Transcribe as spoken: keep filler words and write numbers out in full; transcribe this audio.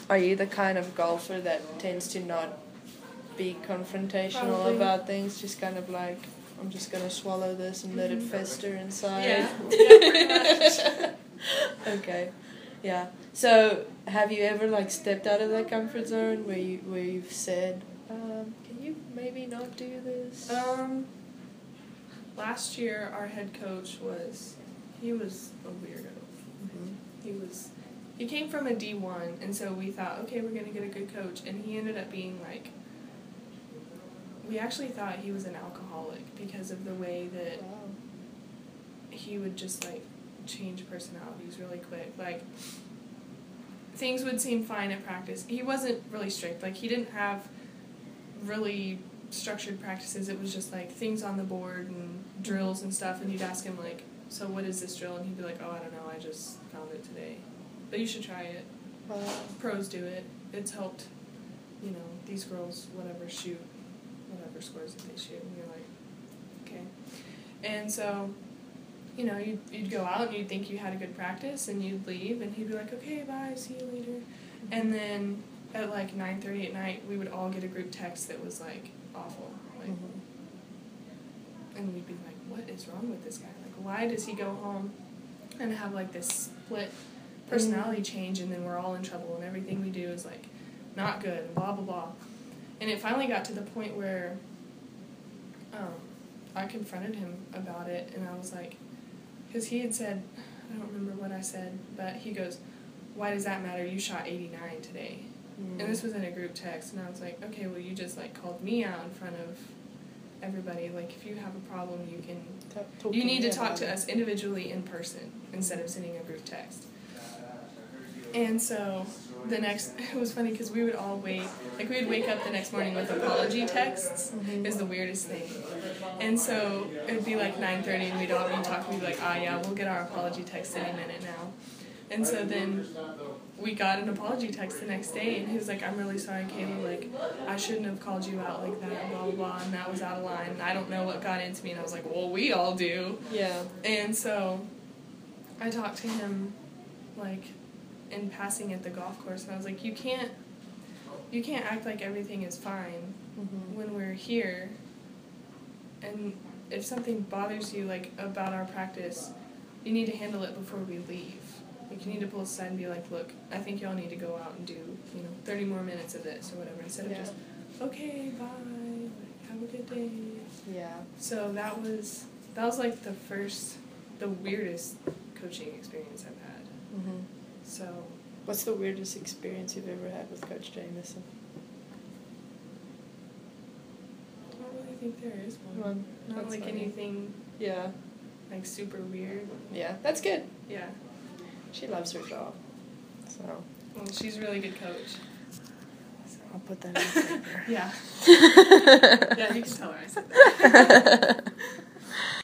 Are you the kind of golfer that tends to not be confrontational Probably. about things? Just kind of like, I'm just going to swallow this and let it fester inside? Yeah. Yeah, pretty much. Okay. Yeah. So, have you ever like stepped out of that comfort zone where you where you've said, um, "Can you maybe not do this?" Um, last year our head coach was, he was a weirdo. Mm-hmm. He was, he came from a D one, and so we thought, okay, we're gonna get a good coach, and he ended up being like, we actually thought he was an alcoholic because of the way that Wow. he would just like change personalities really quick. Like, things would seem fine at practice. He wasn't really strict. Like, he didn't have really structured practices. It was just like things on the board and drills and stuff, and you'd ask him like, so what is this drill? And he'd be like, oh, I don't know, I just found it today, but you should try it. Wow. Pros do it. It's helped, you know, these girls, whatever, shoot whatever scores that they shoot, and you're like, okay. And so, you know, you'd, you'd go out and you'd think you had a good practice, and you'd leave, and he'd be like, okay, bye, see you later. Mm-hmm. And then at like nine thirty at night, we would all get a group text that was like awful. Like, mm-hmm. And we'd be like, what is wrong with this guy? Like, why does he go home and have like this split personality mm-hmm. change, and then we're all in trouble, and everything we do is like not good, and blah, blah, blah. And it finally got to the point where um, I confronted him about it, and I was like, because he had said, I don't remember what I said, but he goes, why does that matter? You shot eighty-nine today. Mm. And this was in a group text, and I was like, okay, well, you just, like, called me out in front of everybody. Like, if you have a problem, you can, talk, you need to talk to us individually in person instead of sending a group text. And so the next, it was funny because we would all wait, like we would wake up the next morning with apology texts. Mm-hmm. Is the weirdest thing. And so it would be like nine thirty, and we'd all be talking, we'd be like, ah, yeah, we'll get our apology text any minute now. And so then we got an apology text the next day, and he was like, I'm really sorry, Kayla, like, I shouldn't have called you out like that, blah, blah, blah, and that was out of line, and I don't know what got into me. And I was like, well, we all do. Yeah. And so I talked to him, like, in passing at the golf course, and I was like, you can't you can't act like everything is fine mm-hmm. when we're here, and if something bothers you like about our practice, you need to handle it before we leave. Like, you need to pull aside and be like, look, I think y'all need to go out and do, you know, thirty more minutes of this or whatever, instead of yeah. just, okay, bye, like, have a good day. Yeah. So that was that was like the first, the weirdest coaching experience I've had. Mm-hmm. So, what's the weirdest experience you've ever had with Coach Jamison? I don't really think there is one. one. Not That's like funny. anything. Yeah. Like super weird. Yeah, that's good. Yeah. She loves her job. So. Well, she's a really good coach. So I'll put that on paper. Yeah. Yeah, you can tell her I said that.